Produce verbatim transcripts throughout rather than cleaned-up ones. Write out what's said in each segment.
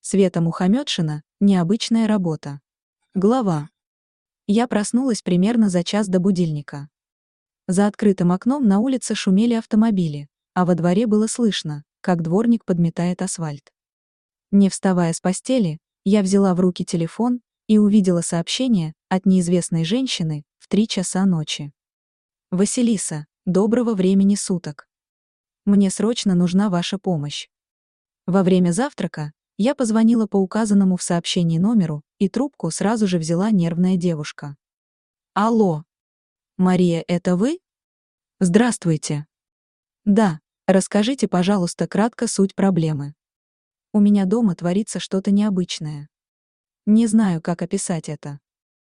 Света Мухамедшина, необычная работа. Глава. Я проснулась примерно за час до будильника. За открытым окном на улице шумели автомобили, а во дворе было слышно, как дворник подметает асфальт. Не вставая с постели, я взяла в руки телефон и увидела сообщение от неизвестной женщины в три часа ночи. «Василиса, доброго времени суток. Мне срочно нужна ваша помощь. Во время завтрака я позвонила по указанному в сообщении номеру, и трубку сразу же взяла нервная девушка. Алло. Мария, это вы? Здравствуйте. Да, расскажите, пожалуйста, кратко суть проблемы. У меня дома творится что-то необычное. Не знаю, как описать это.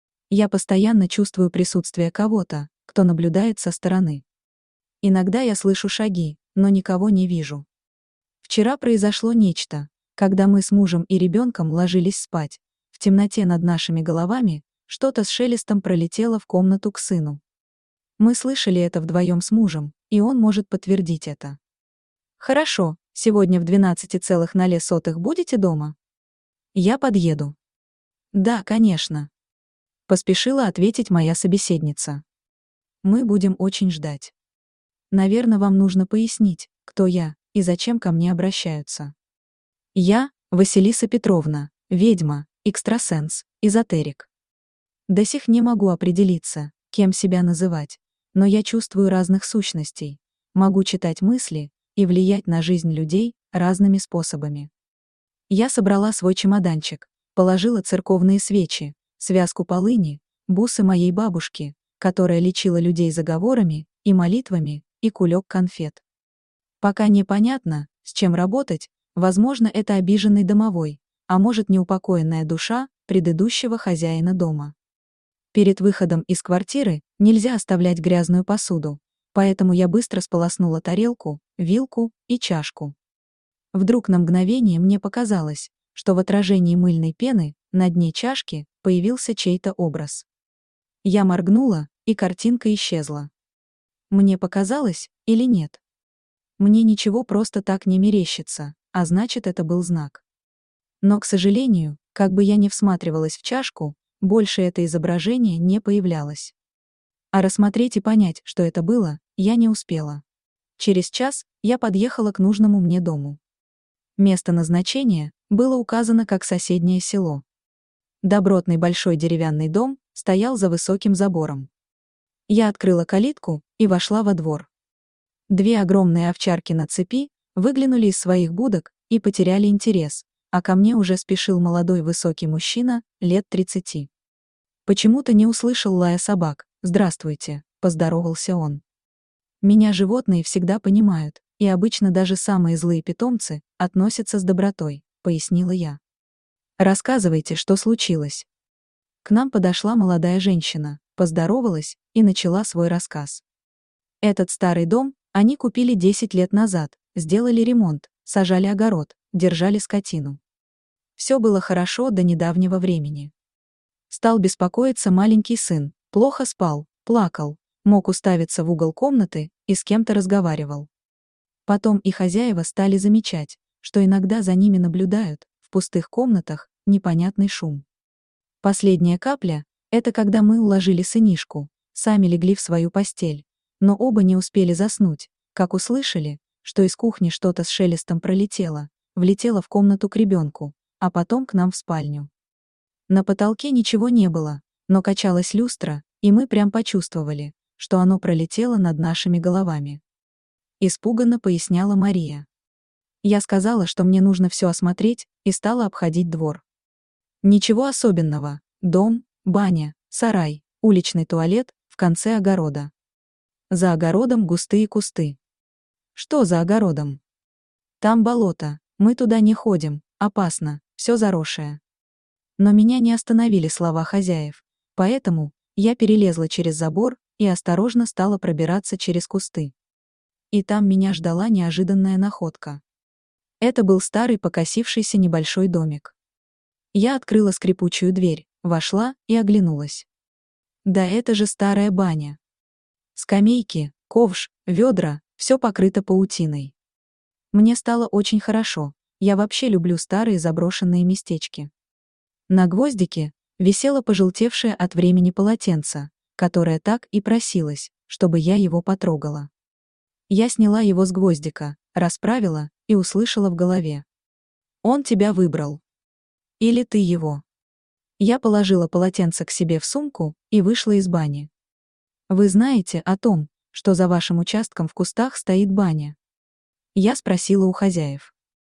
Я постоянно чувствую присутствие кого-то, кто наблюдает со стороны. Иногда я слышу шаги, но никого не вижу. Вчера произошло нечто, когда мы с мужем и ребенком ложились спать. В темноте над нашими головами что-то с шелестом пролетело в комнату к сыну. Мы слышали это вдвоем с мужем, и он может подтвердить это. Хорошо, сегодня в двенадцать ноль ноль будете дома? Я подъеду. Да, конечно. Поспешила ответить моя собеседница. Мы будем очень ждать. Наверное, вам нужно пояснить, кто я и зачем ко мне обращаются. Я, Василиса Петровна, ведьма, экстрасенс, эзотерик. До сих не могу определиться, кем себя называть, но я чувствую разных сущностей, могу читать мысли и влиять на жизнь людей разными способами. Я собрала свой чемоданчик, положила церковные свечи, связку полыни, бусы моей бабушки, которая лечила людей заговорами и молитвами, и кулек конфет. Пока непонятно, с чем работать, возможно, это обиженный домовой, а может, неупокоенная душа предыдущего хозяина дома. Перед выходом из квартиры нельзя оставлять грязную посуду, поэтому я быстро сполоснула тарелку, вилку и чашку. Вдруг на мгновение мне показалось, что в отражении мыльной пены на дне чашки появился чей-то образ. Я моргнула, и картинка исчезла. Мне показалось или нет? Мне ничего просто так не мерещится, а значит, это был знак. Но, к сожалению, как бы я ни всматривалась в чашку, больше это изображение не появлялось. А рассмотреть и понять, что это было, я не успела. Через час я подъехала к нужному мне дому. Место назначения было указано как соседнее село. Добротный большой деревянный дом стоял за высоким забором. Я открыла калитку и вошла во двор. Две огромные овчарки на цепи выглянули из своих будок и потеряли интерес, а ко мне уже спешил молодой высокий мужчина, лет тридцати. Почему-то не услышал лая собак. «Здравствуйте», — поздоровался он. Меня животные всегда понимают, и обычно даже самые злые питомцы относятся с добротой, пояснила я. Рассказывайте, что случилось. К нам подошла молодая женщина, поздоровалась и начала свой рассказ. Этот старый дом они купили десять лет назад, сделали ремонт, сажали огород, держали скотину. Все было хорошо до недавнего времени. Стал беспокоиться маленький сын, плохо спал, плакал, мог уставиться в угол комнаты и с кем-то разговаривал. Потом и хозяева стали замечать, что иногда за ними наблюдают, в пустых комнатах, непонятный шум. Последняя капля — это когда мы уложили сынишку, сами легли в свою постель, но оба не успели заснуть, как услышали, что из кухни что-то с шелестом пролетело, влетело в комнату к ребенку, а потом к нам в спальню. На потолке ничего не было, но качалась люстра, и мы прям почувствовали, что оно пролетело над нашими головами. Испуганно поясняла Мария. Я сказала, что мне нужно все осмотреть, и стала обходить двор. Ничего особенного: дом, баня, сарай, уличный туалет в конце огорода. За огородом густые кусты. Что за огородом? Там болото, мы туда не ходим, опасно, все заросшее. Но меня не остановили слова хозяев, поэтому я перелезла через забор и осторожно стала пробираться через кусты. И там меня ждала неожиданная находка. Это был старый покосившийся небольшой домик. Я открыла скрипучую дверь, вошла и оглянулась. Да это же старая баня. Скамейки, ковш, ведра, все покрыто паутиной. Мне стало очень хорошо, Я вообще люблю старые заброшенные местечки. На гвоздике висело пожелтевшее от времени полотенце, которое так и просилось, чтобы я его потрогала. Я сняла его с гвоздика, расправила и услышала в голове: «Он тебя выбрал. Или ты его». Я положила полотенце к себе в сумку и вышла из бани. «Вы знаете о том, что за вашим участком в кустах стоит баня?» Я спросила у хозяев.